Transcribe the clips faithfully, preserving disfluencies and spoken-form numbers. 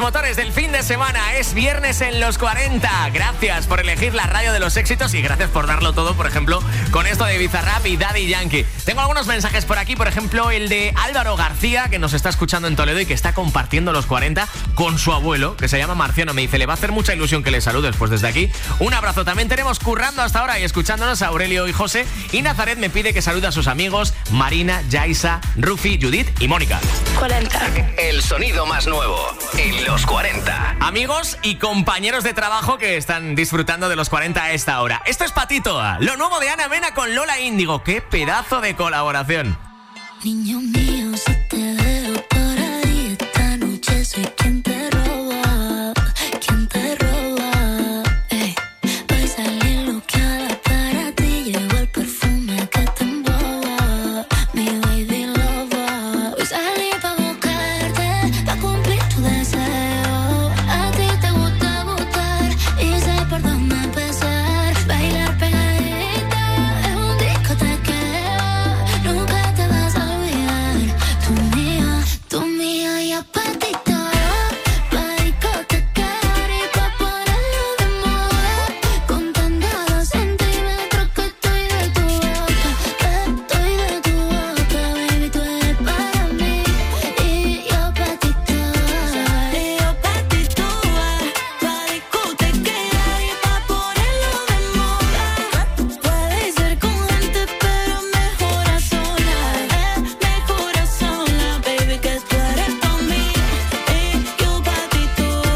motores del fin de semana. Es viernes en los cuarenta. Gracias por elegir la radio de los éxitos y gracias por darlo todo, por ejemplo, con esto de Bizarrap y Daddy Yankee. Tengo algunos mensajes por aquí, por ejemplo, el de Álvaro García, que nos está escuchando en Toledo y que está compartiendo los cuarenta con su abuelo, que se llama Marciano. Me dice, le va a hacer mucha ilusión que le saludes, pues desde aquí, un abrazo. También tenemos currando hasta ahora y escuchándonos a Aurelio y José. Y Nazaret me pide que salude a sus amigos Marina, Yaisa, Rufi, Judith y Mónica. cuarenta. El sonido más nuevo en los cuarenta. Amigos y compañeros de trabajo que están disfrutando de los cuarenta a esta hora. Esto es Patito, lo nuevo de Ana Mena con Lola Índigo. ¡Qué pedazo de colaboración! Niño mío, si te veo por ahí esta noche, soy quien te roba, quien te roba. Ey, voy a salir loqueada para ti, llevo el perfume que te emboba, mi baby lover. Voy a salir pa' buscarte, pa' cumplir tu deseo. A ti te gusta gustar y sé por dónde empezar. Bailar pegadita es un discotequeo, nunca te vas a olvidar. Tú mía, tú mía y a patito, pa' discotecar y pa' ponerlo de moda. Contando los centímetros que estoy de tu boca, que estoy de tu boca, baby, tú eres para mí y yo pa' ti toda. Y yo pa' ti toda, pa' discotequear y pa' ponerlo de moda. Puede ser con gente pero mejor a solas, eh, mejor a solas, baby, que tú eres pa' mí y yo pa' ti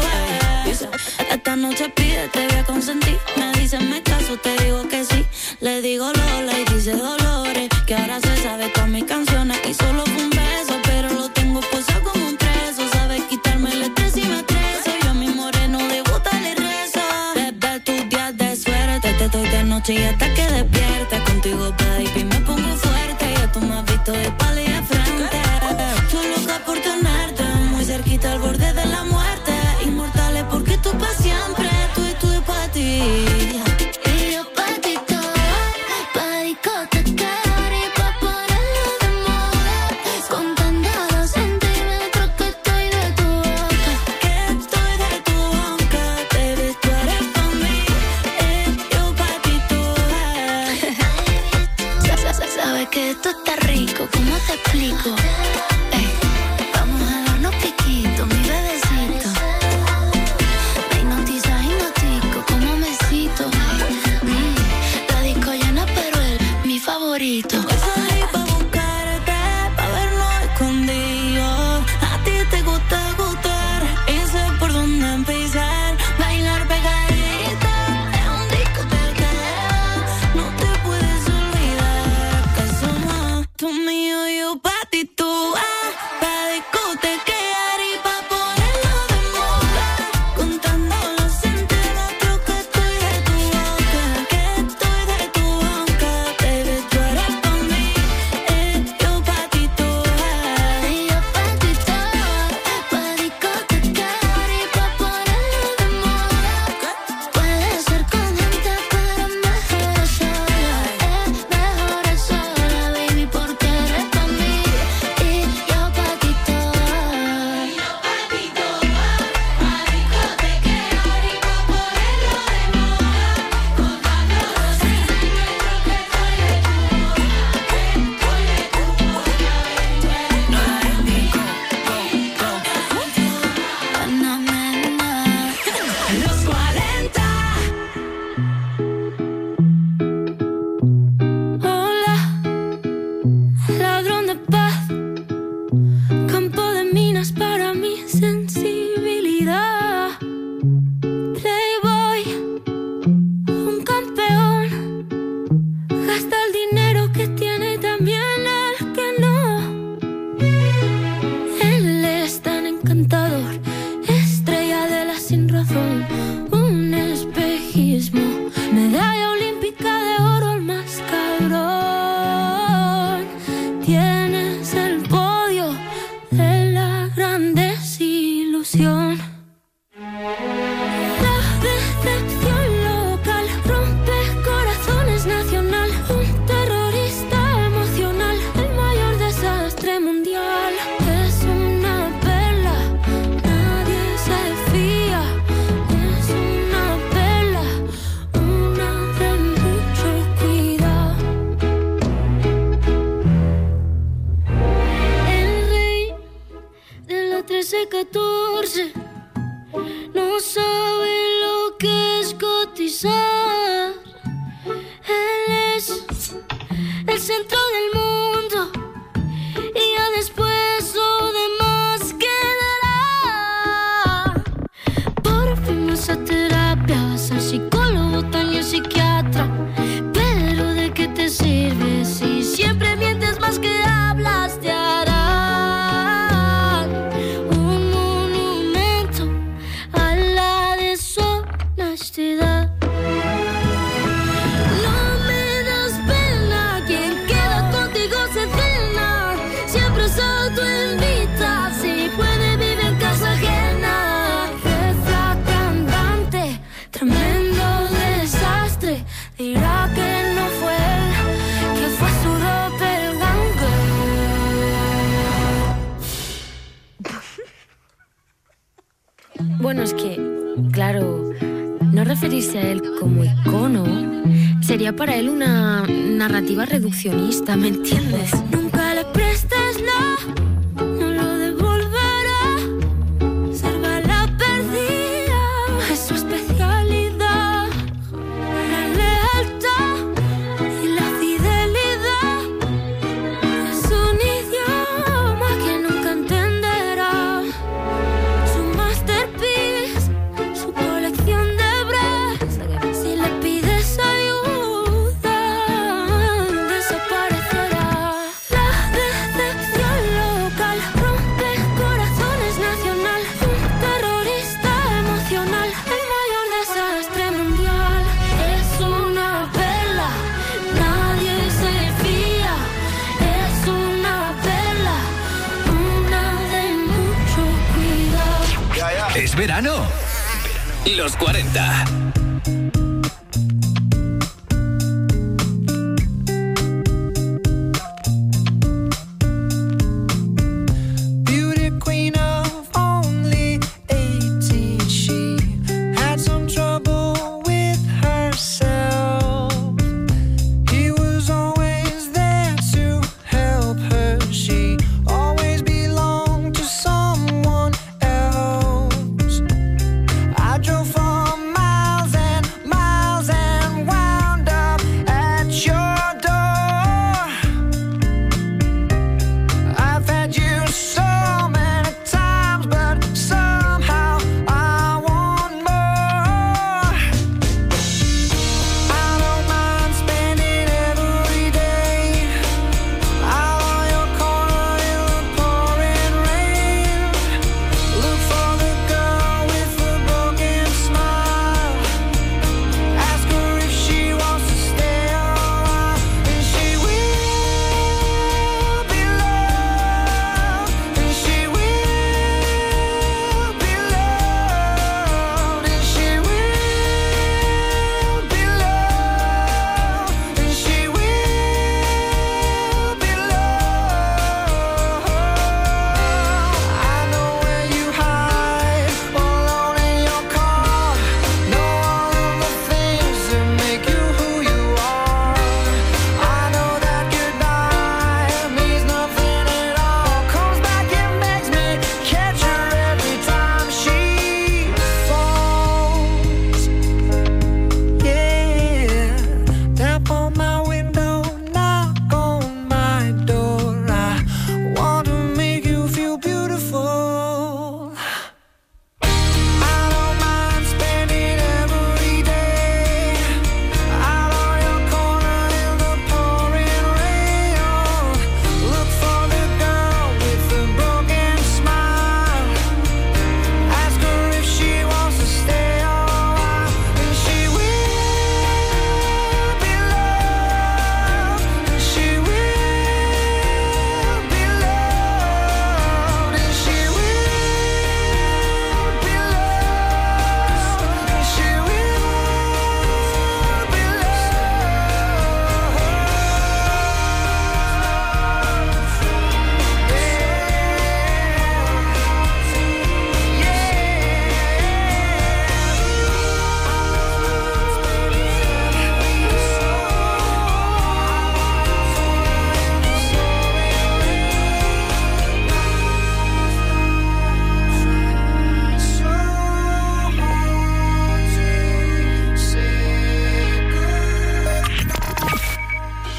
toda. Esta noche pide, te voy a consentir. Me dice me caso, te digo que sí. Le digo Lola y dice Dolores, que ahora se sabe todas mis canciones y solo fue un beso, pero lo tengo posado como un preso. Sabe quitarme el estrés y me estreso. Yo a mi moreno de gusta le rezo. Desde tus días de suerte te doy de noche y hasta que despiertes. Contigo, baby, me pongo fuerte. Ya tú me has visto de espalda y de frente. Tú loca por tenerte muy cerquita al borde de la muerte. Inmortales porque tú pa' siempre, tú y tú y pa' ti. Y yo pa' ti toda, pa' discotecar y pa' ponerlo de moda. Contando los centímetros que estoy de tu boca, que estoy de tu boca, baby, tú eres pa' mí y yo pa' ti toda. Sa- sa- Sabes que esto está rico, ¿cómo te explico? Ey, vamos a darnos piquito, mi bebecito. Me hipnotiza, hipnotico, como me cito. Mm, la disco llena, pero él, mi favorito. Voy a salir pa' buscarte, pa' vernos escondidos. A ti te gusta gustar y sé por dónde empezar. Bailar pegadita es un discotequeo, no te puedes olvidar que somos tú mío y yo pa' ti tú. Ah. eres el centro del mundo y ya después lo demás quedará. Por fin vas a terapia, vas al psicólogo, también psiquiatra. Pero ¿de qué te sirve si siempre mientes más que hablas? Te harán un monumento a la deshonestidad. Dirá que no fue él, que fue su doppelganger. Bueno, es que, claro, no referirse a él como icono sería para él una narrativa reduccionista, ¿me entiendes? Nunca le prestes la, no lo devolverá. Salva la perdida, es su especialidad. La lealtad y la fidelidad es un idioma que nunca entenderá. Su masterpiece, su colección de bras. Si le pides ayuda, desaparecerá. La decepción local rompe corazones nacional. Un terrorista emocional, el mayor desastre mundial. Es una perla, nadie se fía. Es una perla, una de mucho cuidado. Es verano. Los cuarenta. Beauty queen of only eighteen, she had some trouble with herself. He was always there to help her. She always belonged to someone else. I drove for miles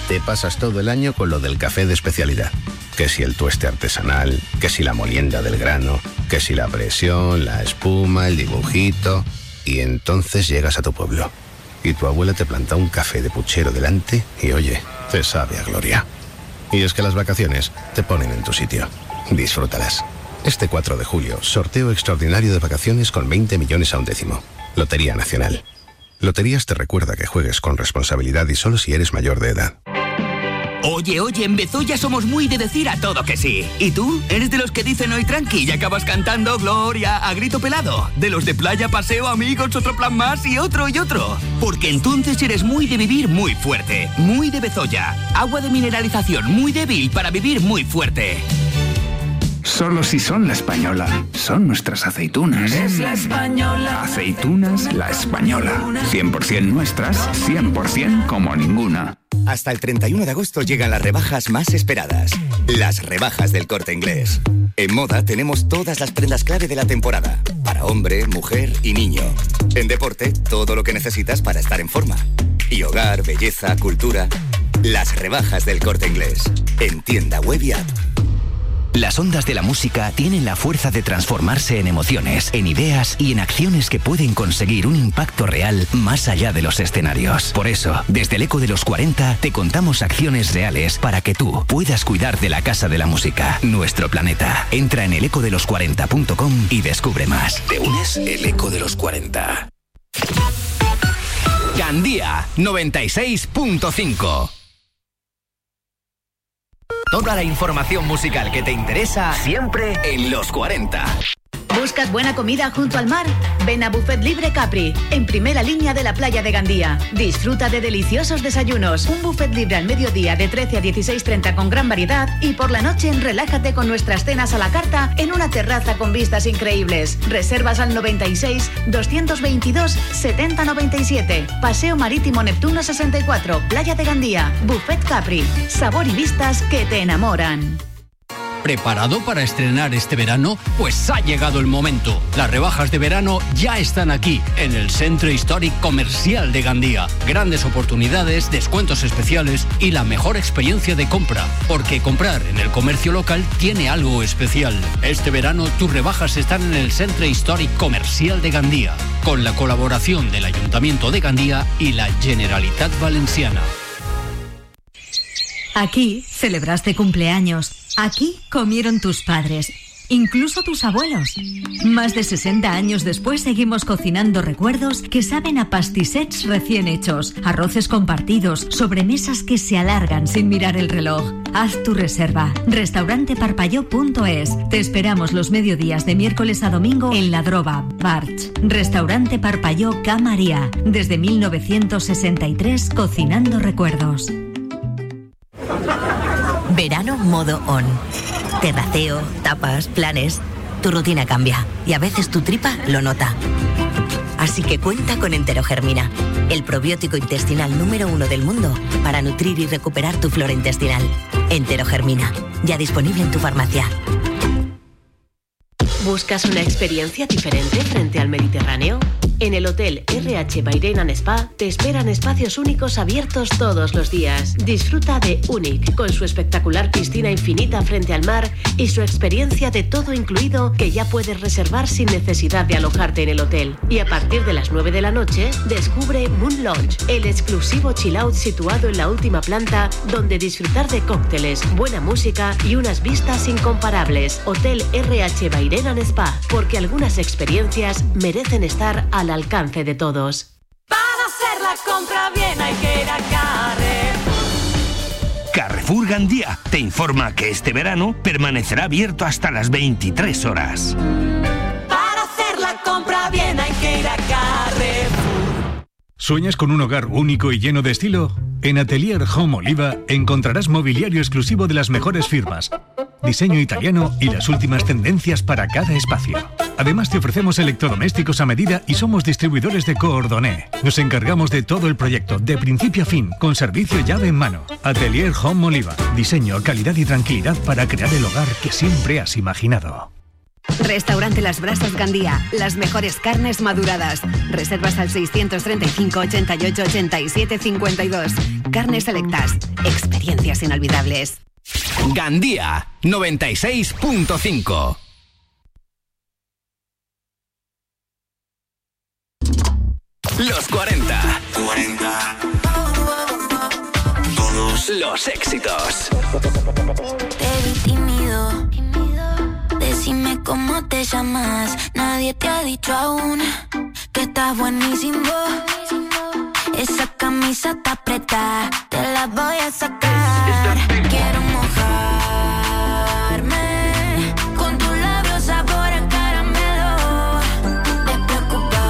te pasas todo el año con lo del café de especialidad. Que si el tueste artesanal, que si la molienda del grano, que si la presión, la espuma, el dibujito... Y entonces llegas a tu pueblo y tu abuela te planta un café de puchero delante y oye, te sabe a gloria. Y es que las vacaciones te ponen en tu sitio. Disfrútalas. Este cuatro de julio, sorteo extraordinario de vacaciones con veinte millones a un décimo. Lotería Nacional. Loterías te recuerda que juegues con responsabilidad y solo si eres mayor de edad. Oye, oye, en Bezoya somos muy de decir a todo que sí. ¿Y tú? ¿Eres de los que dicen hoy tranqui y acabas cantando Gloria a grito pelado? ¿De los de playa, paseo, amigos, otro plan más y otro y otro? Porque entonces eres muy de vivir muy fuerte. Muy de Bezoya. Agua de mineralización muy débil para vivir muy fuerte. Solo si son La Española. Son nuestras aceitunas. Es La Española. Aceitunas La Española. cien por ciento nuestras, cien por ciento como ninguna. Hasta el treinta y uno de agosto llegan las rebajas más esperadas. Las rebajas del Corte Inglés. En moda tenemos todas las prendas clave de la temporada. Para hombre, mujer y niño. En deporte, todo lo que necesitas para estar en forma. Y hogar, belleza, cultura. Las rebajas del Corte Inglés. En tienda web y app. Las ondas de la música tienen la fuerza de transformarse en emociones, en ideas y en acciones que pueden conseguir un impacto real más allá de los escenarios. Por eso, desde el Eco de los cuarenta, te contamos acciones reales para que tú puedas cuidar de la Casa de la Música, nuestro planeta. Entra en el eco de los cuarenta punto com y descubre más. ¿Te unes? El Eco de los cuarenta. Gandía noventa y seis punto cinco. Toda la información musical que te interesa siempre en los cuarenta. ¿Buscas buena comida junto al mar? Ven a Buffet Libre Capri, en primera línea de la playa de Gandía. Disfruta de deliciosos desayunos, un buffet libre al mediodía de trece a dieciséis treinta con gran variedad y por la noche relájate con nuestras cenas a la carta en una terraza con vistas increíbles. Reservas al noventa y seis, doscientos veintidós, setenta noventa y siete. Paseo Marítimo Neptuno sesenta y cuatro, Playa de Gandía. Buffet Capri, sabor y vistas que te enamoran. ¿Preparado para estrenar este verano? Pues ha llegado el momento. Las rebajas de verano ya están aquí, en el Centro Históric Comercial de Gandía. Grandes oportunidades, descuentos especiales y la mejor experiencia de compra. Porque comprar en el comercio local tiene algo especial. Este verano tus rebajas están en el Centro Históric Comercial de Gandía, con la colaboración del Ayuntamiento de Gandía y la Generalitat Valenciana. Aquí celebraste cumpleaños. Aquí comieron tus padres, incluso tus abuelos. Más de sesenta años después seguimos cocinando recuerdos que saben a pastissets recién hechos, arroces compartidos, sobremesas que se alargan sin mirar el reloj. Haz tu reserva. restaurante parpalló punto es. Te esperamos los mediodías de miércoles a domingo en La Droga, Barch. Restaurante Parpalló Ca María. Desde mil novecientos sesenta y tres cocinando recuerdos. Verano modo on. Terraceo, tapas, planes. Tu rutina cambia y a veces tu tripa lo nota. Así que cuenta con Enterogermina, el probiótico intestinal número uno del mundo para nutrir y recuperar tu flora intestinal. Enterogermina, ya disponible en tu farmacia. ¿Buscas una experiencia diferente frente al Mediterráneo? En el Hotel R H Bairén and Spa te esperan espacios únicos abiertos todos los días. Disfruta de Unic, con su espectacular piscina infinita frente al mar y su experiencia de todo incluido que ya puedes reservar sin necesidad de alojarte en el hotel. Y a partir de las nueve de la noche, descubre Moon Lounge, el exclusivo chill out situado en la última planta donde disfrutar de cócteles, buena música y unas vistas incomparables. Hotel R H Bairén and Spa, porque algunas experiencias merecen estar al alcance de todos. Para hacer la compra bien hay que ir a Carrefour. Carrefour Gandía te informa que este verano permanecerá abierto hasta las veintitrés horas. Para hacer la compra bien hay que ir a Carrefour. ¿Sueñas con un hogar único y lleno de estilo? En Atelier Home Oliva encontrarás mobiliario exclusivo de las mejores firmas, diseño italiano y las últimas tendencias para cada espacio. Además te ofrecemos electrodomésticos a medida y somos distribuidores de Coordonné. Nos encargamos de todo el proyecto, de principio a fin, con servicio llave en mano. Atelier Home Oliva. Diseño, calidad y tranquilidad para crear el hogar que siempre has imaginado. Restaurante Las Brasas Gandía, las mejores carnes maduradas. Reservas al seiscientos treinta y cinco, ochenta y ocho, ochenta y siete, cincuenta y dos. Carnes selectas, experiencias inolvidables. Gandía, noventa y seis punto cinco. Los cuarenta. cuarenta. Todos los éxitos. Te vi tímido. Decime cómo te llamas. Nadie te ha dicho aún que estás buenísimo. Esa camisa está apretada, te la voy a sacar. Quiero mojarme con tus labios sabor a caramelo. Despreocupate,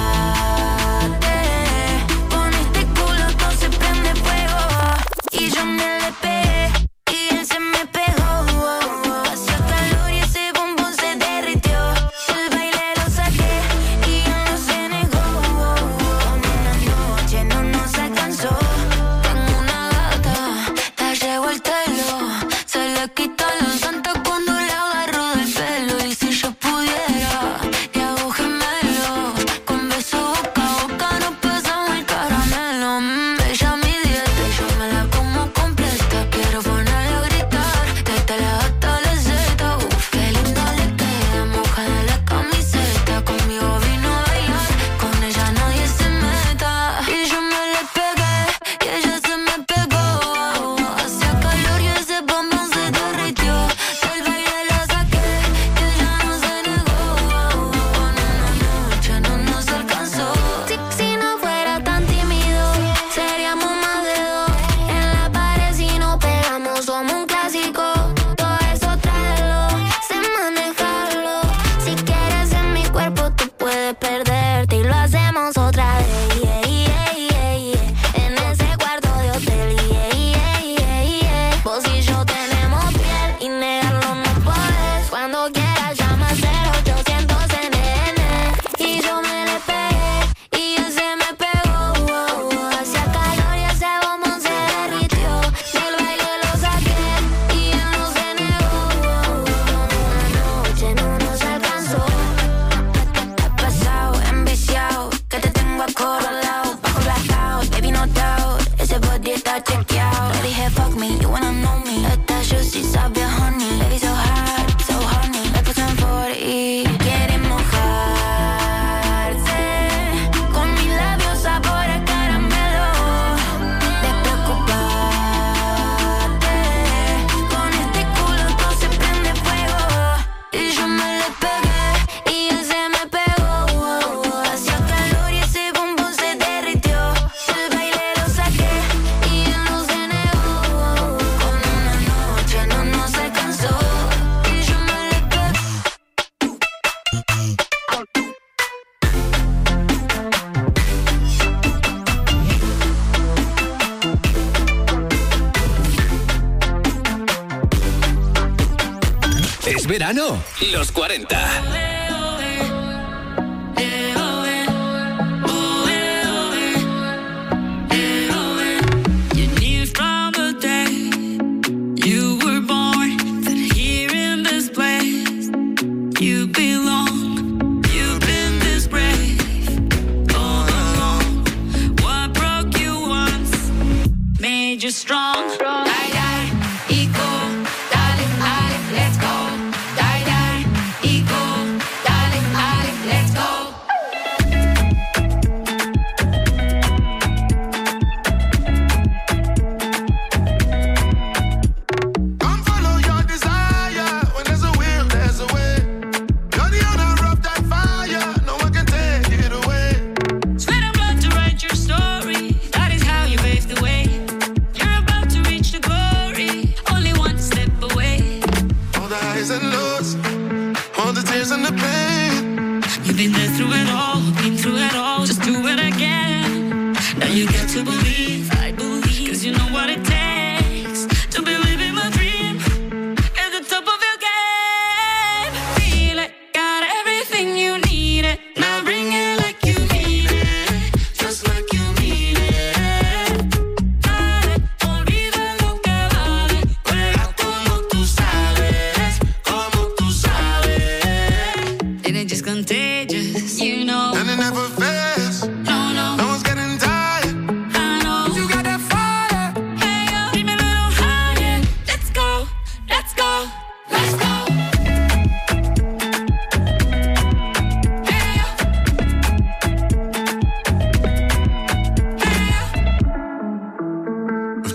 con este culo todo se prende fuego. Y yo me le pegué y él se me pegó. Hacía calor y ese bombón se derritió. El baile lo saqué y él no se negó. Con una noche no nos alcanzó. Tengo una gata, la llevo al telo. Se le quita la santa cuando le agarro del pelo. Y si yo pudiera, le hago gemelo. Con beso boca a boca no pesamos el caramelo. Mm, ella mi dieta y yo me la como completa. Quiero ponerla a gritar, desde la hasta la zeta. Uf, qué lindo le queda, mojada la camiseta. Conmigo vino a bailar, con ella nadie se meta. Y yo me le pegué, y ella se me pegó. Hacía calor y ese bombón se derritió. Del baile la saqué, y ella no se negó. Con una noche no nos alcanzó. Si, si no fuera tan tímido, seríamos más de dos. En la pared si nos pegamos somos un clásico. Todo eso tráelo, sé manejarlo. Si quieres en mi cuerpo tú puedes perderte y lo hacemos otra vez. Yeah, yeah, yeah, yeah. En ese cuarto de hotel. Yeah, yeah, yeah, yeah. Vos y yo tenemos piel y negarlo no puedes. Cuando quieras llama cero ochocientos N N. Y yo me le pegué y él se me pegó. Hacía calor y ese bombón se derritió. Del baile lo saqué y él no se negó. Una noche no nos alcanzó. He pasado, enviciado, que te tengo acorralado. Bajo blackout, baby no doubt. Ese body está chequeado. Le dije fuck me, you wanna know me. Esta juicy sabe a honey. Baby so hard, so honey. Me puse en forty y quiere mojarse con mis labios sabor a caramelo. Despreocupate, con este culo todo se prende fuego. Y yo me le pegué y él se me pegó. Hacía calor y ese bombón se derritió. Del baile lo saqué y él no se negó. Con una noche no nos alcanzó. Y yo me le pegué. Es verano. Los cuarenta. You knew from the day you were born that here in this place you belong. You've been this brave all along. What broke you once made you strong. Die, die, y go, dale, dale, let's go. Die, die, y go, dale, dale, let's go. Come follow your desire. When there's a will, there's a way. You're the owner of that fire. No one can take it away. Sweat and blood to write your story. That is how you pave the way. You're about to reach the goal.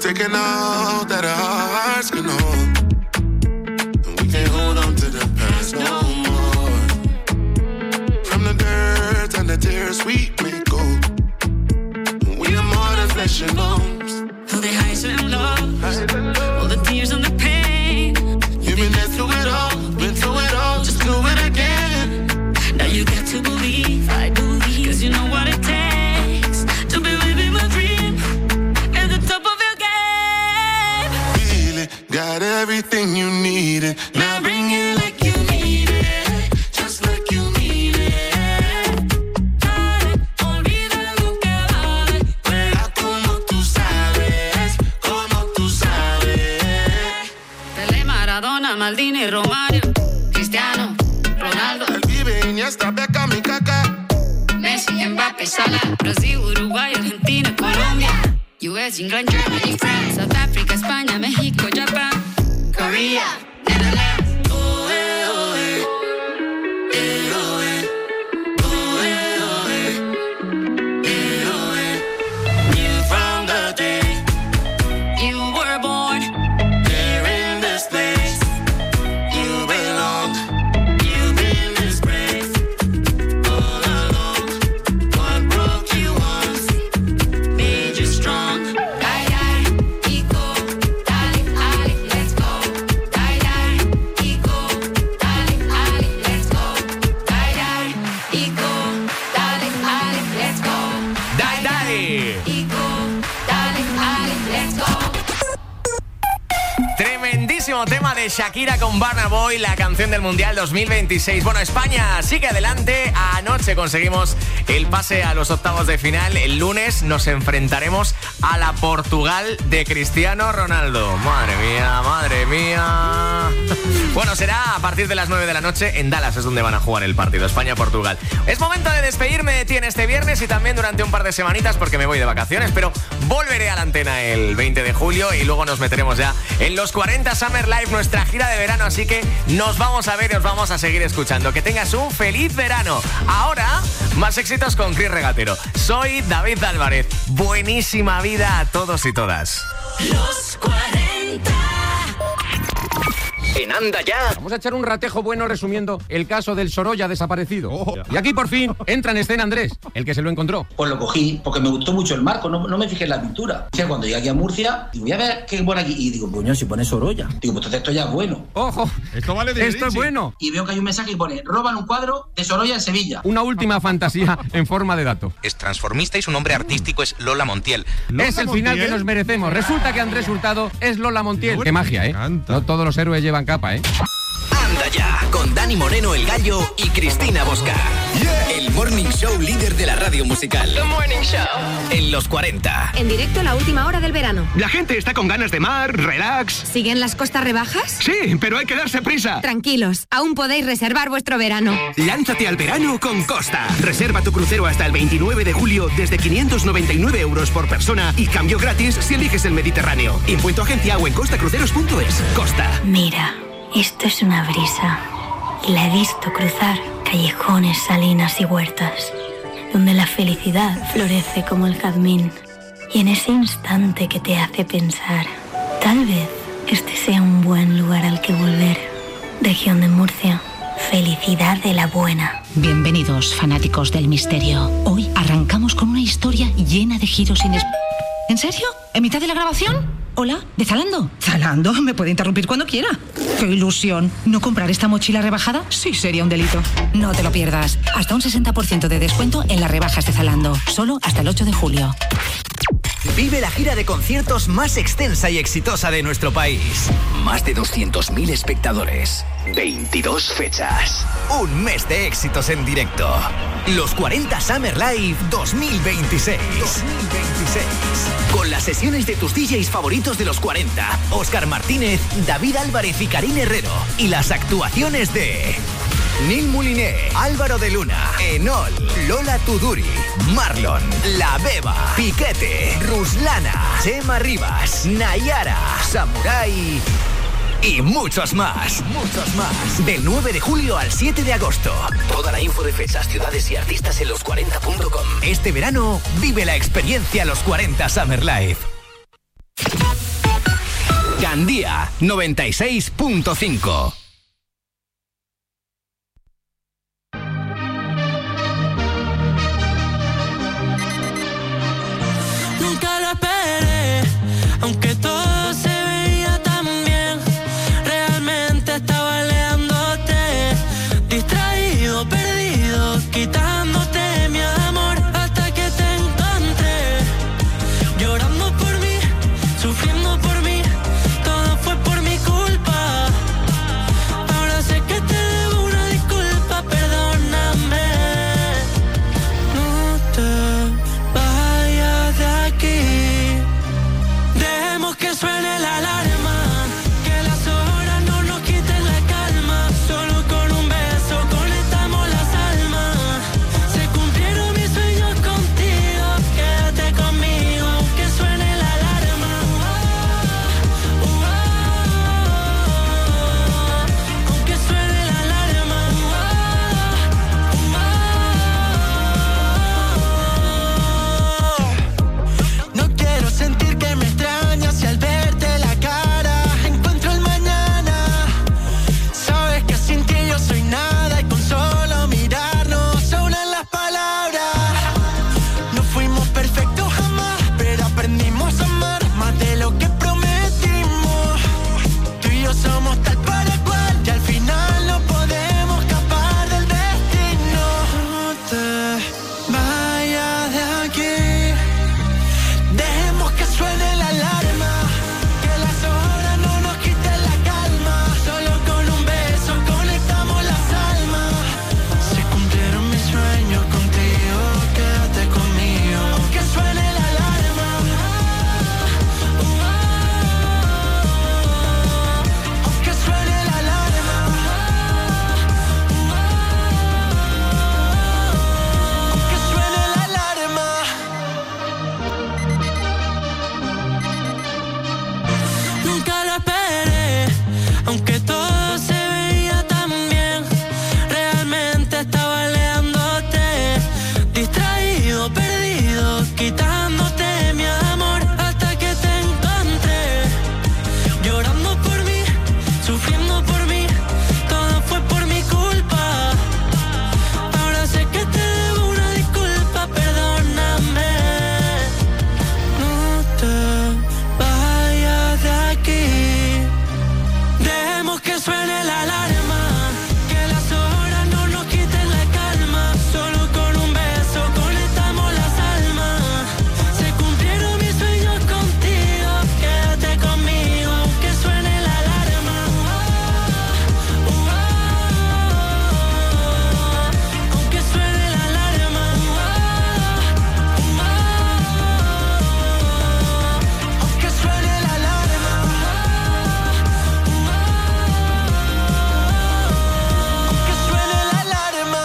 taking all that our hearts can hold. And we can't hold on to the past no more. From the dirt and the tears we may go. We are more than flesh and bones. All the highs and lows, all the tears and the pain. You've been there through it all, been through it all, just do it again. Now you got to believe, I believe, cause you know what it takes to be living my dream at the top of your game. Feel it, got everything you needed. Now bring it like you need it, just like you need it. Dale, olvida lo que vale, juega como tú sabes, como tú sabes. Pelé, Maradona, Maldini, Romario, Cristiano, Ronaldo, Iniesta, Beckham y Kaká, Messi, Mbappé, Salah, Brasil, Uruguay, Argentina, Colombia, U S, England, Germany, France, South Africa, España, México, Japan, Korea, Netherlands. Oh, eh, oh, eh. Eh, oh, eh. Oh, eh, oh, eh. Eh, oh, eh. Knew from the day You were born here in this place, you belong. You've been disgraced all along. What broke you once made you strong. Die, die, ego, dale, ale, let's go. Die, die, ego, dale, ale, let's go. Die, die, ego, dale, ale, let's go. Dai, dai. Ego, dale, ale, let's go. Tremendísimo tema de Shakira con Burna Boy, la canción del Mundial dos mil veintiséis. Bueno, España sigue adelante. Anoche conseguimos el pase a los octavos de final. El lunes nos enfrentaremos a la Portugal de Cristiano Ronaldo. Madre mía, madre mía. Bueno, será a partir de las nueve de la noche en Dallas, es donde van a jugar el partido España-Portugal. Es momento de despedirme de ti en este viernes y también durante un par de semanitas porque me voy de vacaciones, pero volveré a la antena el veinte de julio y luego nos meteremos ya en los cuarenta Summer Live, nuestra gira de verano, así que nos vamos a ver y os vamos a seguir escuchando. Que tengas un feliz verano. Ahora, más éxitos con Chris Regatero. Soy David Álvarez. Buenísima vida a todos y todas. Los cuarenta. En Anda Ya. Vamos a echar un ratejo bueno resumiendo el caso del Sorolla desaparecido. Oh. Y aquí por fin entra en escena Andrés, el que se lo encontró. Pues lo cogí porque me gustó mucho el marco, no, no me fijé en la pintura. O sea, cuando llegué aquí a Murcia, digo, voy a ver qué pone aquí. Y digo, coño, si pone Sorolla. Digo, pues entonces esto ya es bueno. ¡Ojo! Esto vale de Esto es bueno. Y veo que hay un mensaje que pone, roban un cuadro de Sorolla en Sevilla. Una última fantasía en forma de dato. Es transformista y su nombre artístico es Lola Montiel. ¿Lola es el Montiel? Final que nos merecemos. Resulta que Andrés Hurtado es Lola Montiel. Qué magia, ¿eh? No todos los héroes llevan capa, ¿eh? Anda Ya, con Dani Moreno el Gallo y Cristina Bosca. Yeah. El morning show líder de la radio musical. The Morning Show. En los cuarenta. En directo la última hora del verano. La gente está con ganas de mar, relax. ¿Siguen las costas rebajas? Sí, pero hay que darse prisa. Tranquilos, aún podéis reservar vuestro verano. Lánzate al verano con Costa. Reserva tu crucero hasta el veintinueve de julio desde quinientos noventa y nueve euros por persona y cambio gratis si eliges el Mediterráneo. Impuesto agencia o en costacruceros punto es. Costa. Mira, esto es una brisa y la he visto cruzar callejones, salinas y huertas, donde la felicidad florece como el jazmín. Y en ese instante que te hace pensar, tal vez este sea un buen lugar al que volver. Región de Murcia, felicidad de la buena. Bienvenidos, fanáticos del misterio. Hoy arrancamos con una historia llena de giros inesperados. ¿En serio? ¿En mitad de la grabación? Hola, ¿de Zalando? ¿Zalando? Me puede interrumpir cuando quiera. ¡Qué ilusión! ¿No comprar esta mochila rebajada? Sí, sería un delito. No te lo pierdas. Hasta un sesenta por ciento de descuento en las rebajas de Zalando. Solo hasta el ocho de julio. Vive la gira de conciertos más extensa y exitosa de nuestro país. Más de doscientos mil espectadores. veintidós fechas. Un mes de éxitos en directo. Los cuarenta Summer Live dos mil veintiséis. dos mil veintiséis. Con las sesiones de tus D Js favoritos de los cuarenta. Óscar Martínez, David Álvarez y Karim Herrero. Y las actuaciones de... Neil Mouliné, Álvaro de Luna, Enol, Lola Tuduri, Marlon, La Beba, Piquete, Ruslana, Chema Rivas, Nayara, Samurai y muchos más. Muchos más. Del nueve de julio al siete de agosto. Toda la info de fechas, ciudades y artistas en los cuarenta punto com. Este verano vive la experiencia Los cuarenta Summer Live. Gandía noventa y seis punto cinco. Nunca lo esperé, aunque todo se veía tan bien. Realmente estaba aleándote, distraído, perdido, quitándote mi amor, hasta que te encontré, llorando por mí, sufriendo por mí. Todo fue por mi culpa. Ahora sé que te debo una disculpa, perdóname. No te vayas de aquí. Dejemos que suene la alarma, que las horas no nos quiten la calma. Solo con un beso conectamos las almas. Se cumplieron mis sueños contigo. Quédate conmigo aunque suene la alarma. Uh, uh, uh, aunque suene la alarma. Uh, uh, uh. No quiero sentir que me extrañas y al verte la cara encuentro el mañana. Sabes que sin ti yo soy nada y con solo mirarnos sobran las palabras. No fuimos perfectos jamás, pero aprendimos a amar más de lo que prometimos. Tú y yo somos tal para cual y al final no podemos escapar del destino. No te vayas de aquí. Dejemos que suene la alarma, que las horas no nos quiten la calma. Solo con un beso conectamos las almas. Se cumplieron mis sueños contigo. Quédate conmigo aunque suene la alarma. Uh, uh, aunque suene la alarma. Uh, uh, aunque suene la alarma. Nunca lo esperé, aunque todo se veía tan bien. Realmente estaba aleándote, distraído, perdido, quitándote mi amor, hasta que te encontré, llorando por mí, sufriendo por mí. Todo fue por mi culpa. Ahora sé que te debo una disculpa, perdóname. No te vayas de aquí. Dejemos que suene la alarma, que las horas no nos quiten la calma. Solo con un beso conectamos las almas. Se cumplieron mis sueños contigo. Quédate conmigo aunque suene la alarma. Uh, uh, aunque suene la alarma. Uh, uh, aunque suene la alarma. Aunque suene la alarma.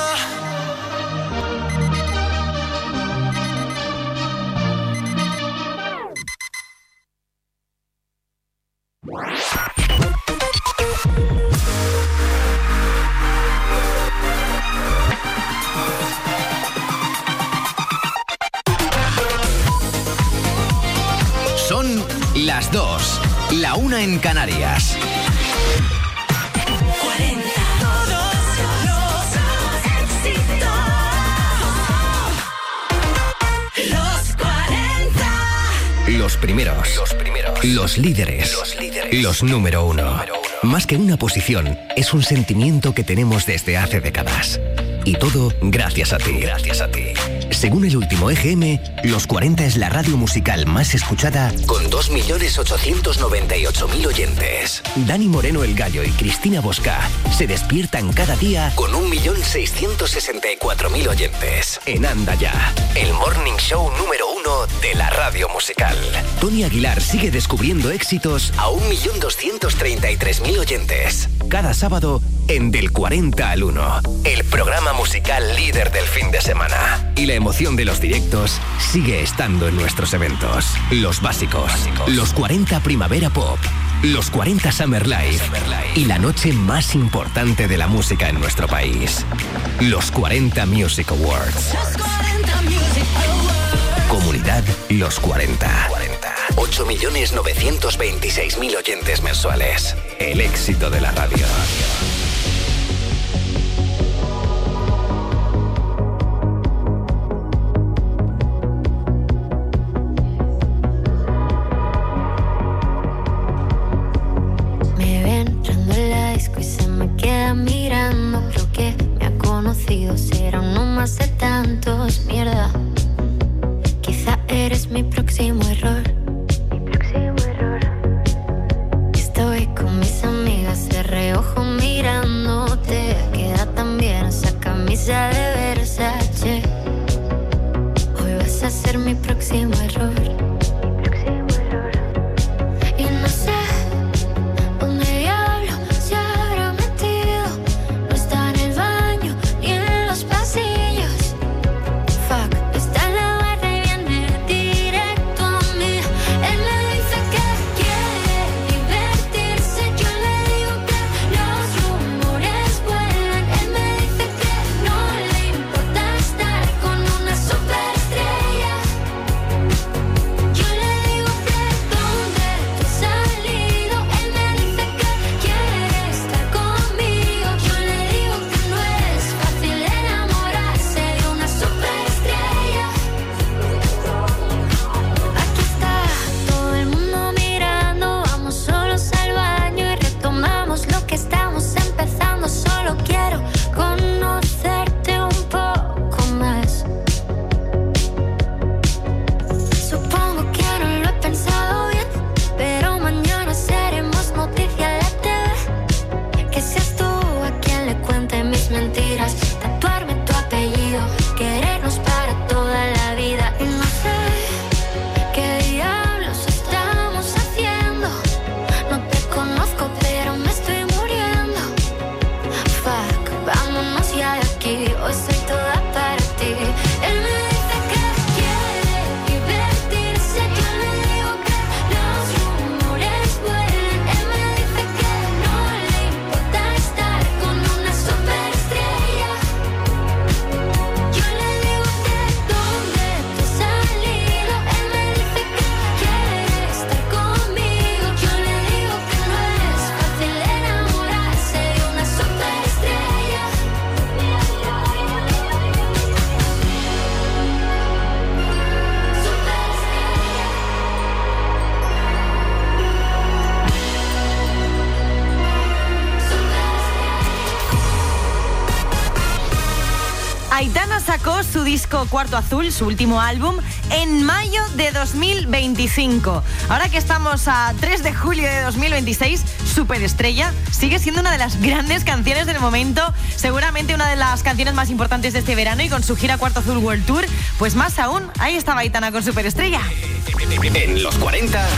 Son las dos, la una en Canarias. Los cuarenta. Los primeros. Los primeros. Los líderes. Los líderes. Los número uno. Más que una posición, es un sentimiento que tenemos desde hace décadas. Y todo gracias a ti. Gracias a ti. Según el último E G M, Los cuarenta es la radio musical más escuchada con dos millones ochocientos noventa y ocho mil oyentes. Dani Moreno el Gallo y Cristina Bosca se despiertan cada día con un millón seiscientos sesenta y cuatro mil oyentes. En Anda Ya, el morning show número uno de la radio musical. Tony Aguilar sigue descubriendo éxitos a un millón doscientos treinta y tres mil oyentes. Cada sábado en Del cuarenta al uno, el programa musical líder del fin de semana. Y la emoción de los directos sigue estando en nuestros eventos. Los básicos, los cuarenta Primavera Pop, los cuarenta Summer Live y la noche más importante de la música en nuestro país. Los cuarenta Music Awards. Comunidad Los cuarenta. ocho millones novecientos veintiséis mil oyentes mensuales. El éxito de la radio. Me ve entrando en la disco y se me queda mirando. Creo que me ha conocido, será uno más de tantos. Mierda, quizá eres mi próximo error. Estoy con mis amigas de reojo mirándote. Queda tan bien esa camisa de Versace. Hoy vas a ser mi próximo error. Y no sé dónde diablo se habrá metido. No está en el baño ni en los pasillos. Fuck, está en la barra y viene directo a mí. Él me dice que quiere divertirse. Yo le digo que los rumores vuelan. Él me dice que no le importa estar con una superestrella. Yo le digo que dónde tú has salido. Él me dice que quiere estar conmigo. Yo le digo que no es fácil enamorarse de una superestrella. Aquí está todo el mundo mirando. Vamos solos al baño y retomamos lo que estamos empezando. Solo quiero conocerte un poco más. Supongo que no lo he pensado bien, pero mañana seremos noticia en la T V. Que seas tú a quien le cuente mis mentiras. Tatuarme tu apellido, querernos para toda la vida. Y no sé qué diablos estamos haciendo. No te conozco, pero me estoy muriendo. Fuck, vámonos ya de aquí. Hoy soy toda para ti. Él me dice que quiere divertirse. Yo le digo que los rumores vuelan. Él me dice que no le importa estar con una superestrella. Yo le digo que dónde tú has salido. Él me dice que quiere estar conmigo. Yo le digo que no es fácil enamorarse de una superestrella. Aitana sacó su disco Cuarto Azul, su último álbum, en mayo de dos mil veinticinco. Ahora que estamos a tres de julio de dos mil veintiséis, Superestrella sigue siendo una de las grandes canciones del momento, seguramente una de las canciones más importantes de este verano, y con su gira Cuarto Azul World Tour, pues más aún, ahí estaba Aitana con Superestrella. En los cuarenta,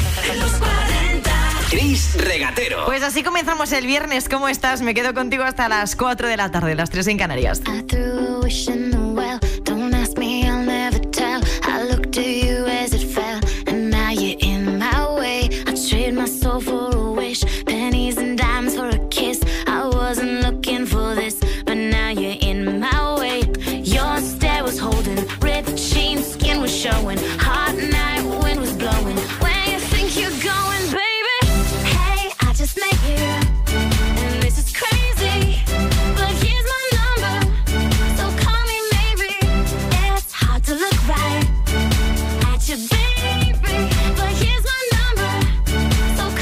Chris Regatero. Pues así comenzamos el viernes. ¿Cómo estás? Me quedo contigo hasta las cuatro de la tarde, las tres en Canarias. I threw a wish in the well. Don't ask me, I'll never tell. I looked to you as it fell, and now you're in my way. I trade my soul for a wish, pennies and dimes for a kiss. I wasn't looking for this, but now you're in my way. Your stare was holding, ripped jeans, skin was showing. Hot night, wind was blowing. Where you think you're going, baby? Hey, I just met you, and this is crazy, but here's my number, so call me maybe. It's hard to look right at you, baby, but here's my number, so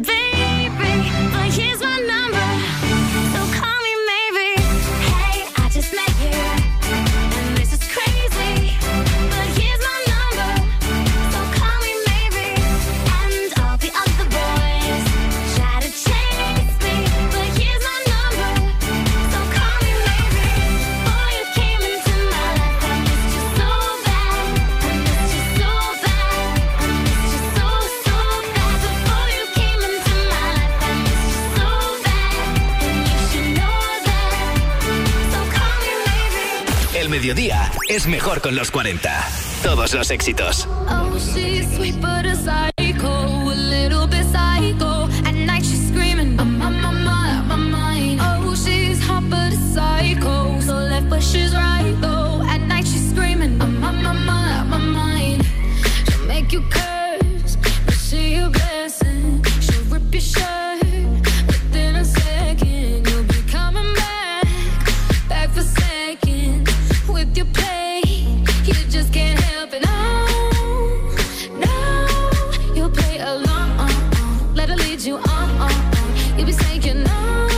baby, but here's my number, so call me maybe. Hey, I just met you, and this is crazy, but here's my number, so call me maybe. And all the other boys try to chase me, but here's my number, so call me maybe. Boy, you came into my life, I missed you so bad, I missed you so bad, I missed you so, so bad. Before you came into my life, I missed you so bad, and you should know that, so call me maybe. El mediodía es mejor con los cuarenta. Todos los éxitos. Oh, she's sweet but a psycho, a little bit psycho. At night she's screaming, I'm on my mind, my mind. Oh, she's hot but a psycho, so left but she's right though. At night she's screaming, I'm on my mind, my mind. She'll make you curse, but she a blessing. She'll rip your shirt within a second. You'll be coming back, back for seconds with your play. You just can't help it. No, no, you'll play along. Let her lead you on. You'll be saying no,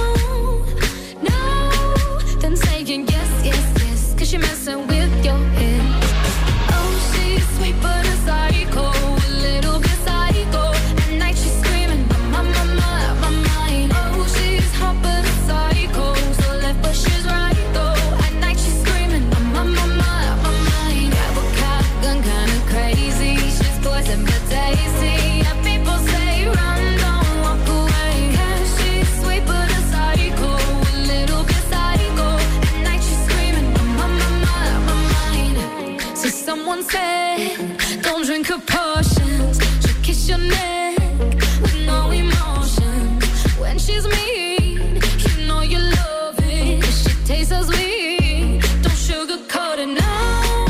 no, then saying yes, yes, yes, cause you're messing with your head. Oh, she's sweet but a psycho, a little bit psycho. At night she's screaming, I'm on my mind, my mind. Oh, she's hot but a psycho, so left but she's right though. At night she's screaming, I'm on my mind, my mind. Grab a shotgun, kinda crazy. She's poison but tasty. Yeah, people say run, don't walk away. 'Cause she's sweet but a psycho, a little bit psycho. At night she's screaming, I'm on my mind, my mind. So someone said, don't drink her potions. She'll kiss your neck with no emotion. When she's mean, you know you love it. She tastes so sweet, don't sugarcoat it. No,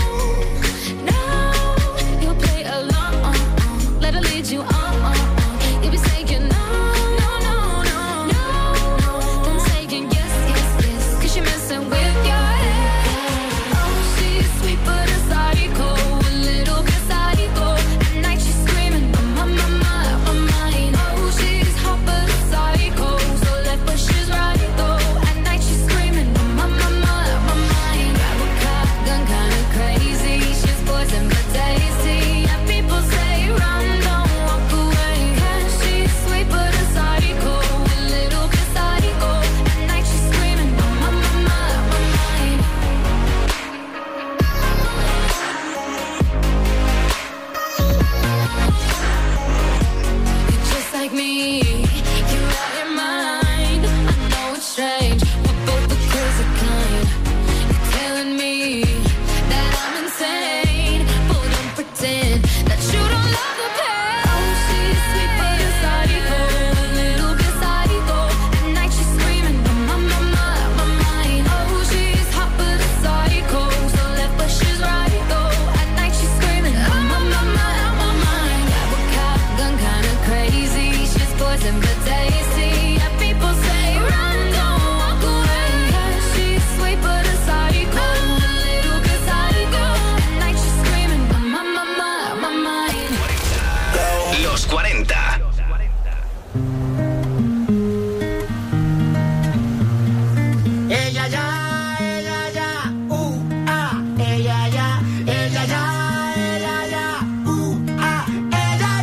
no, you'll play along. Let her lead you on. You'll be saying no, no, no, no, no, then saying yes, yes, yes, cause you're messing with your head. Oh, she's sweet but a psycho, a little bit psycho. At night she's screaming, I'm on my mind, my mind. Oh, she's hot but a psycho, so left but she's right though. At night she's screaming, I'm on my mind, my mind. Grab a shotgun, kinda crazy. She's poison but tasty. Yeah, people say run, don't walk away. 'Cause she's sweet but a psycho, a little bit psycho. At night she's screaming, I'm on my mind, my mind. You're just like me, you're out your mind. I know it's strange, we're both the crazy kind. You're telling me that I'm insane, but don't pretend that you don't love the pain. Oh, she's sweet but a psycho, a little bit psycho. At night she's screaming, I'm on my mind, my mind. Oh, she's hot but a psycho, so left but she's right though. At night she's screaming, I'm on my mind, my mind. Grab a shotgun, kinda crazy. She's poison but tasty. Yeah, people say run, don't walk away. 'Cause she's sweet but a psycho, a little bit psycho. At night she's screaming, I'm on my mind, my mind. Los cuarenta. Ella ya, ella ya, uh, ah, ella ya, ella ya, ella ya, uh, ah, ella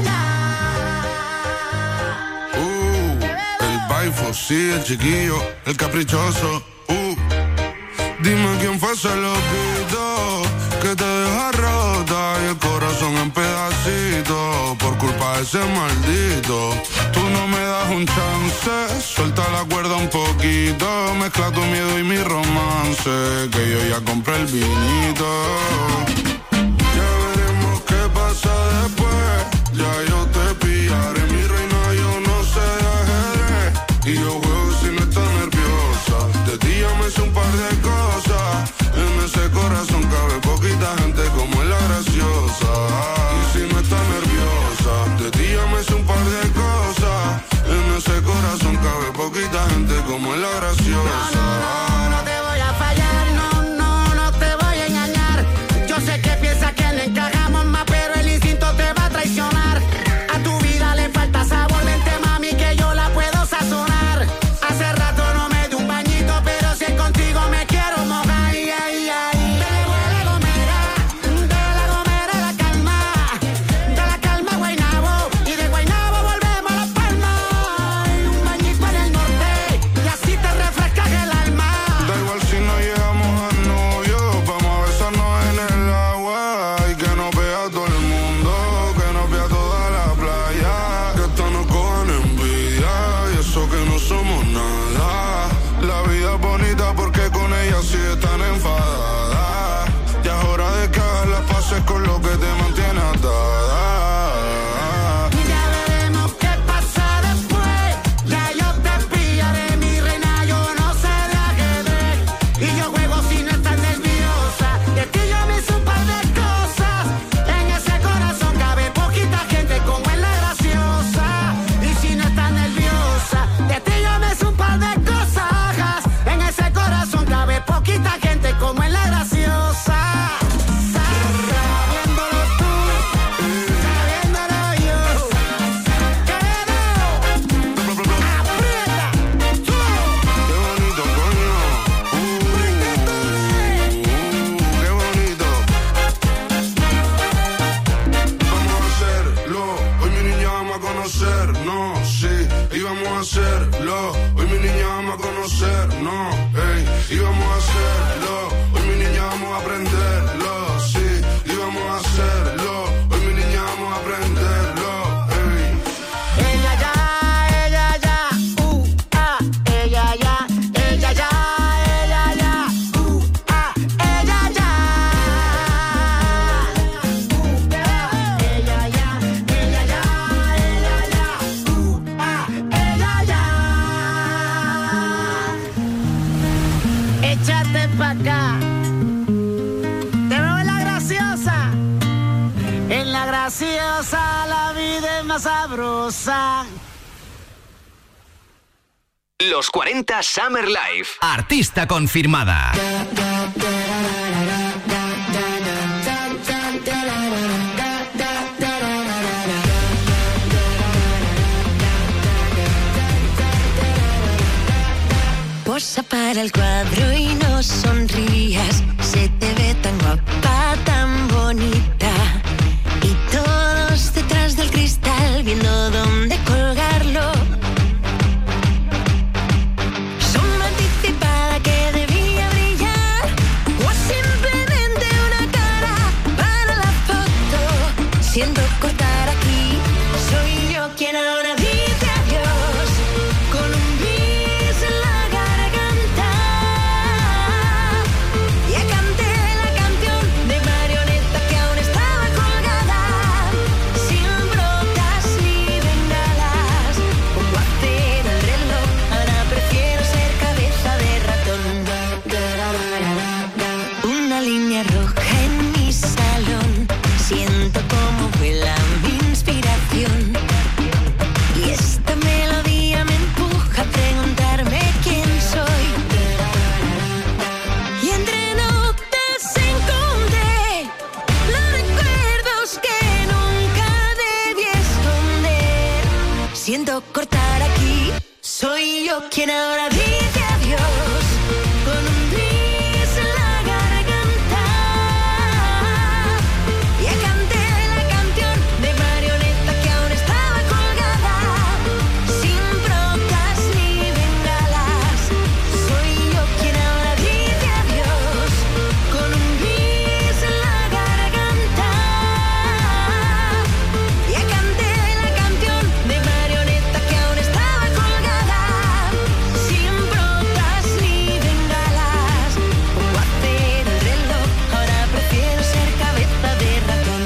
ya. Uh, el baifo, sí, el chiquillo, el caprichoso. Uh, dime quién fue ese loquito que te deja rota y el corazón en pedacitos por culpa de ese maldito. Tú no me das un chance, suelta la cuerda un poquito, mezcla tu miedo y mi romance, que yo ya compré el vinito. Ya veremos qué pasa después, ya yo te pillaré, mi reina, yo no sé de ajedrez, y yo juego si no estás nerviosa, de ti ya me sé un par de cosas, en ese corazón cabe poquita gente como es la graciosa, y si no estás nerviosa, de ti ya me sé un par de cosas, en ese corazón cabe poquita gente como es la graciosa. No, no, no te voy a fallar, no, no, no te voy a engañar. Yo sé que piensas que no encajamos más, pero el instinto te va a traicionar. hacerlo. Hoy mi niña vamos a conocernos, ey, y vamos a hacerlo. Hoy mi niña vamos a aprenderlo, sí, y vamos a hacerlo. Hoy mi niña vamos a aprenderlo, ey. Ella ya, ella ya, uh, ah, ella ya, ella ya, ella ya, uh, ah, ella ya. Uh, ah, ella ya, ella ya, ella ya, uh, ah, ella ya. Échate pa' acá. Te veo en la graciosa. En la graciosa la vida es más sabrosa. Los cuarenta Summer Life. Artista confirmada. Posa para el cuadro y no sonrías. Se te ve tan guapa, tan bonita. Y todos detrás del cristal viendo dónde colgarlo. Sombra anticipada que debía brillar. O simplemente una cara para la foto. Siento cortar aquí. Soy yo quien ahora dice adiós. Con un bis en la garganta. Ya canté la canción de marioneta que aún estaba colgada. Sin brotas ni bengalas. Pongo a cero el reloj. Ahora prefiero ser cabeza de ratón. Una línea roja en mi salón. Siento cómo vuela mi inspiración. Y esta melodía me empuja a preguntarme quién soy. Y entre notas encontré los recuerdos que nunca debí esconder. Siento cortar aquí. Soy yo quien ahora dice adiós. Con un bis en la garganta. Ya canté la canción de marioneta que aún estaba colgada. Sin brotas ni bengalas. Soy yo quien ahora dice adiós. Con un bis en la garganta. Ya canté la canción de marioneta que aún estaba colgada. Sin brotas ni bengalas. Pongo a cero el reloj. Ahora prefiero ser cabeza de ratón.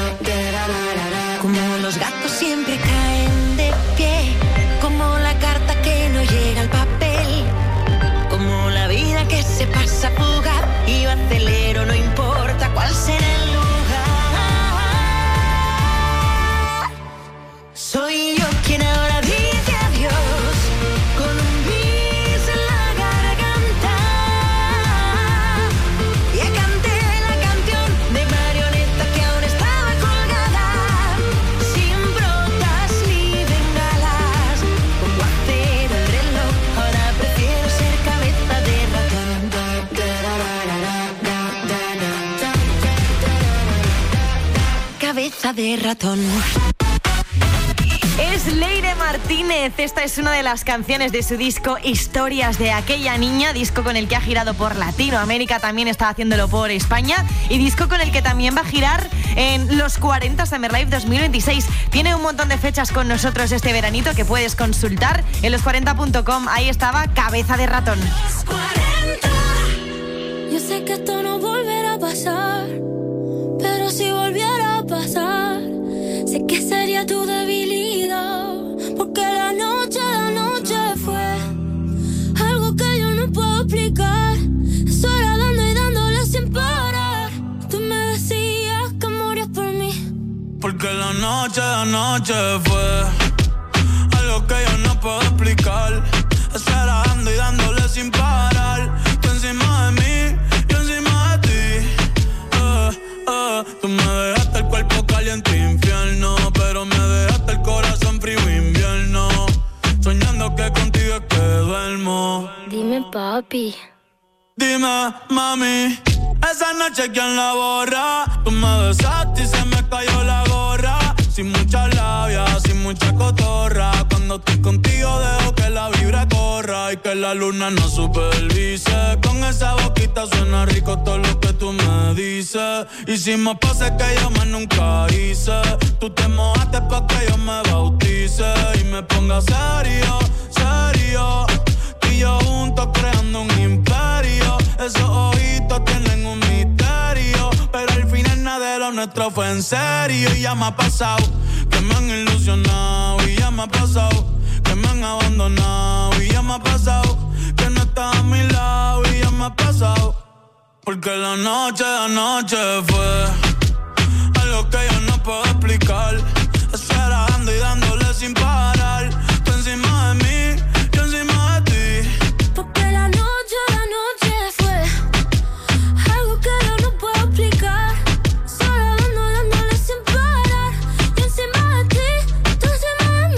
Como los gatos siempre caen de pie. Como la carta que no llega al papel. Como la vida que se pasa fugaz. Y yo acelero, no importa cuál será el lugar. Soy yo quien ahora dice adiós. Con un bis en la garganta. Ya canté la canción de marioneta que aún estaba colgada. Sin brotas ni bengalas. Pongo a cero el reloj. Ahora prefiero ser cabeza de ratón. Cabeza de ratón. Es Leire Martínez. Esta es una de las canciones de su disco Historias de aquella niña, disco con el que ha girado por Latinoamérica, también está haciéndolo por España, y disco con el que también va a girar en los cuarenta Summer Life dos mil veintiséis. Tiene un montón de fechas con nosotros este veranito que puedes consultar en los cuarenta punto com. Ahí estaba Cabeza de Ratón. Yo sé que esto no volverá a pasar, pero si volviera a pasar, sé que sería tu debilidad, porque la noche, la noche fue algo que yo no puedo explicar. Solo dando y dándole sin parar. Tú me decías que morías por mí, porque la noche, la noche fue algo que yo no puedo explicar. Acelerando y dándole sin parar. Tú encima de mí, yo encima de ti. Uh, uh, tú me dejaste el cuerpo caliente infierno, pero me dejaste el corazón frío invierno. Soñando que contigo es que duermo. Dime, papi. Dime, mami, esa noche ¿quién la borra? Tú me besaste y se me cayó la gorra. Sin mucha labia, sin mucha cotorra. Cuando estoy contigo dejo que la luna no supervise. Con esa boquita suena rico todo lo que tú me dices. Hicimos poses que yo más nunca hice. Tú te mojaste pa' que yo me bautice y me ponga serio, serio. Tú y yo juntos creando un imperio. Esos ojitos tienen un misterio, pero al final nada de lo nuestro fue en serio. Y ya me ha pasado que me han ilusionado. Y ya me ha pasado que me han abandonado. Y ya me ha pasado que no estás a mi lado. Y ya me ha pasado porque la noche de anoche fue algo que yo no puedo explicar. Eso era dando y dándole sin parar. Tú encima de mí, yo encima de ti. Porque la noche de anoche fue algo que yo no puedo explicar. Solo dando, dándole sin parar. Yo encima de ti, tú encima de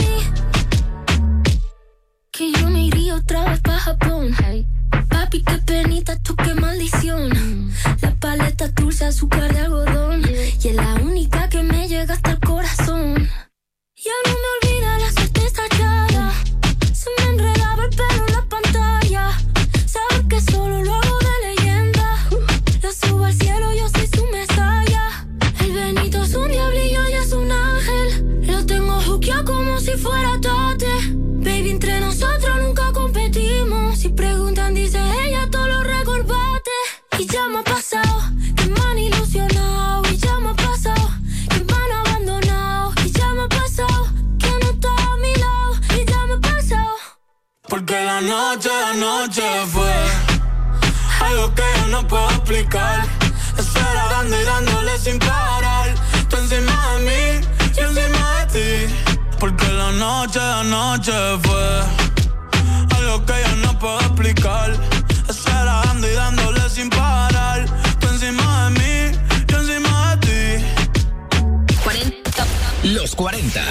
mí. Que yo me iría otra vez pa' Japón. Hey. Papi, qué penita, tú qué maldición. La paleta dulce, azúcar de algodón. Y es la única que me llega hasta el corazón. Ya no me olvida la suerte estallada. Se me enredaba el pelo en la pantalla. Sabes que solo lo hago de leyenda. Lo subo al cielo, yo soy su mesaya. El Benito es un diablillo y es un ángel. Lo tengo juqueado como si fuera Tate. Baby, entre nosotros nunca competimos. Si preguntan, dice ella, todo lo recorbate. Y ya me ha pasado que me han ilusionado. Y ya me ha pasado que me han abandonado. Y ya me ha pasado que no está a mi lado. Y ya me ha pasado porque la noche de anoche fue algo que yo no puedo explicar. Eso era dando y dándole sin parar. Tú encima de mí, yo encima de ti. Porque la noche de anoche fue algo que yo no puedo explicar. Eso era dando y dándole sin parar. Tú encima de mí, yo encima de ti. cuarenta. Los cuarenta.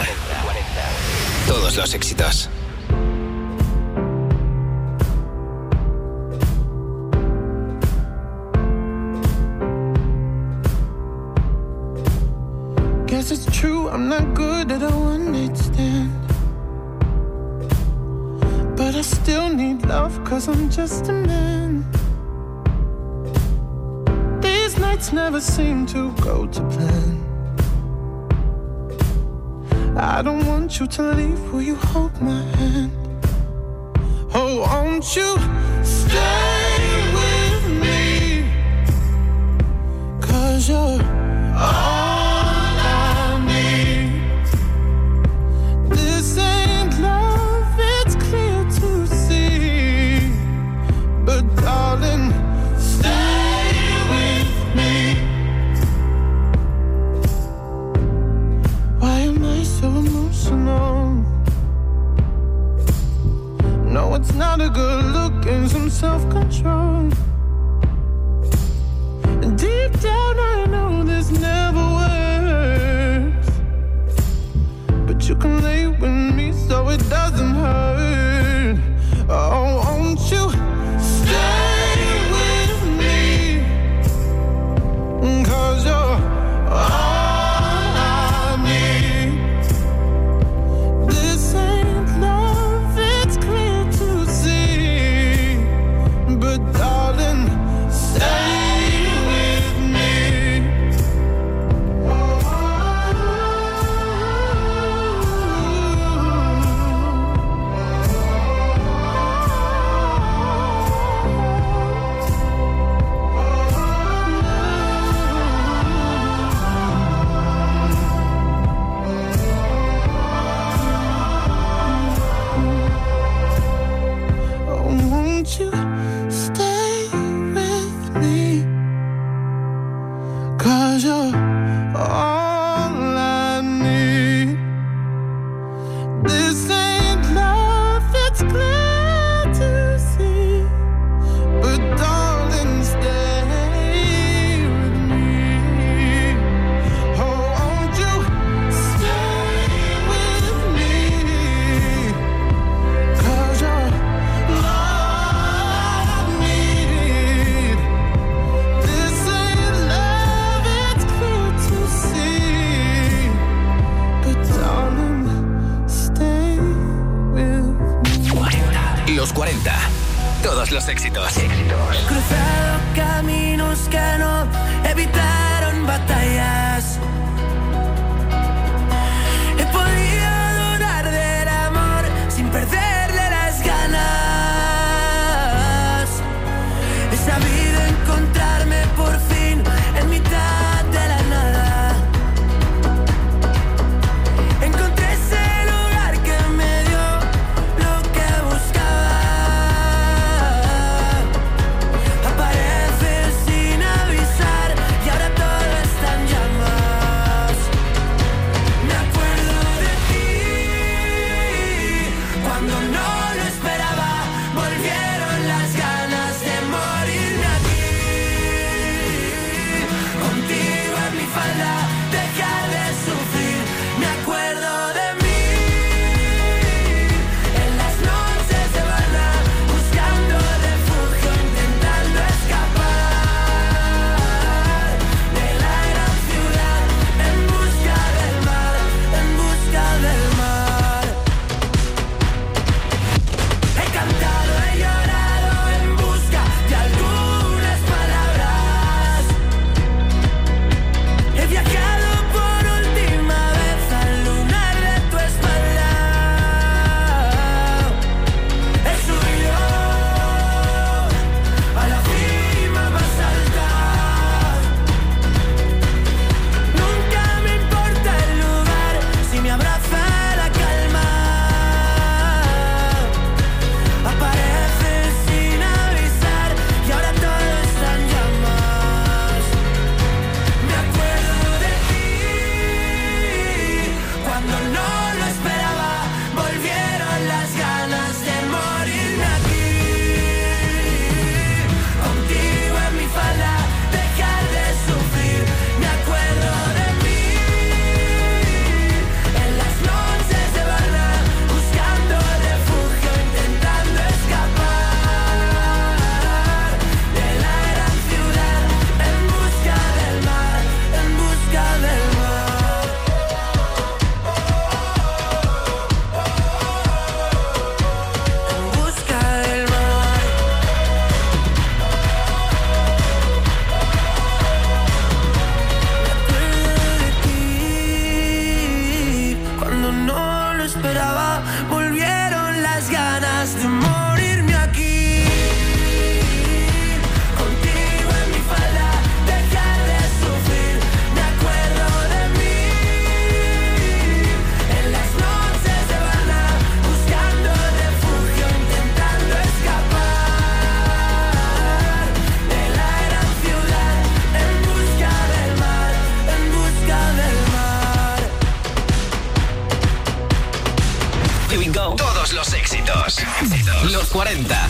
Todos los éxitos. Guess it's true, I'm not good at a one-night stand. But I still need love, cause I'm just a man. These nights never seem to go to plan. I don't want you to leave, will you hold my hand? Oh, won't you stay with me? Cause you're all darling, stay with me. Why am I so emotional? No, it's not a good look and some self-control. Deep down I know this never works, but you can lay with me so it doesn't hurt. Oh, won't you stay with me? Cause you're all I need. This ain't love, it's clear to see. But darling, stay with me. Los cuarenta. Todos los éxitos. He cruzado caminos que no evitaron batallas. He podido dudar del amor sin perderle las ganas. He sabido encontrarme por fin en mitad de la nada. Encontré ese lugar que me dio lo que buscaba. Apareces sin avisar y ahora todo está en llamas. Me acuerdo de ti cuando no lo esperaba. Volvieron las ganas de morirme aquí. Contigo en mi falda, dejar de sufrir. Me acuerdo de mí en las noches de bala, buscando refugio, intentando escapar de la gran ciudad, en busca del mar, en busca del mar. He cantado, he llorado en busca de algunas palabras. He viajado por última vez al lunar de tu espalda. He subido a la cima más alta. Nunca me importa el lugar si me abraza la calma. Apareces sin avisar y ahora todo está en llamas. Me acuerdo de ti cuando no lo esperaba. Volvieron las ganas de morirme aquí. Contigo en mi falda, dejar de sufrir. Me acuerdo de mí en las noches de bala, buscando refugio, intentando escapar de la gran ciudad, en busca del mar, en busca del mar. En busca del mar. Me acuerdo de ti cuando no lo esperaba. Volvieron las ganas de morirme aquí. Contigo en mi falda, dejar de sufrir. Me acuerdo de mí en las noches de bala, buscando refugio, intentando escapar de la gran ciudad, en busca del mar, en busca del mar. Here we go. Todos los éxitos. Los cuarenta.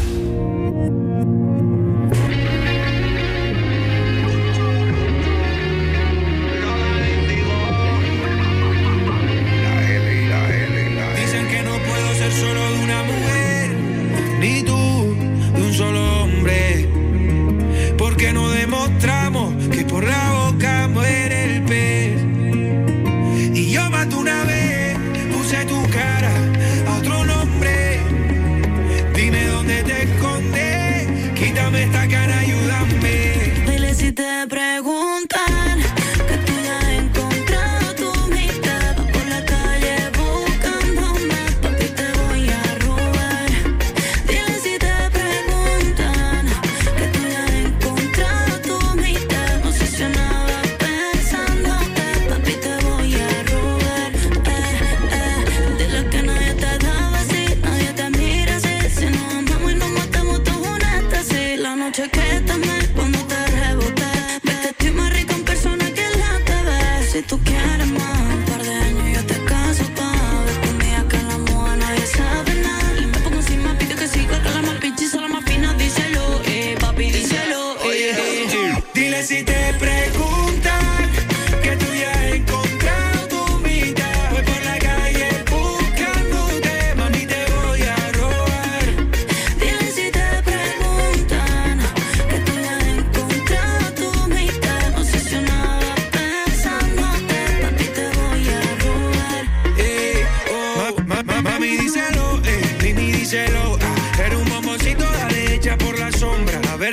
Dicen que no puedo ser solo de una mujer, ni tú de un solo hombre, porque no demostramos que por la boca muere el pez. Y yo maté una vez, puse tu cara a otro nombre. Dime dónde te escondes, quítame esta cara, ayúdame. Dile si te preguntan que tú ya has encontrado tu mitad. Vas por la calle buscándome, papi, te voy a robar. Dile si te preguntan que tú ya has encontrado tu mitad. Obsesionada pensándote, papi, te voy a robar. Eh, eh. Dile que nadie te daba así, nadie te mira así. Si nos amamos y nos matamos todos en éxtasis. La noche que tomé cuando te reboté, vete, estoy más rico en persona que en la T V. Si tú quieres más, un par de años yo te caso pa' ver conmigo que en la moda nadie sabe nada. Y me pongo encima, pide que siga, que la más pinchiza, la más fina, díselo, eh, papi, díselo, eh, eh. Dile si te preguntan que tú ya has encontrado tu mitad. Voy por la calle buscándote, mami, te voy a robar. Dile si te preguntan que tú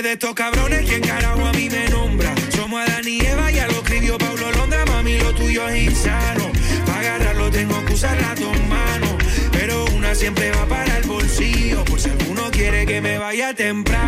de estos cabrones, ¿quién carajo a mí me nombra? Somos Adán y Eva, ya lo escribió Paulo Londra. Mami, lo tuyo es insano. Para agarrarlo tengo que usar las dos manos, pero una siempre va para el bolsillo, por si alguno quiere que me vaya temprano.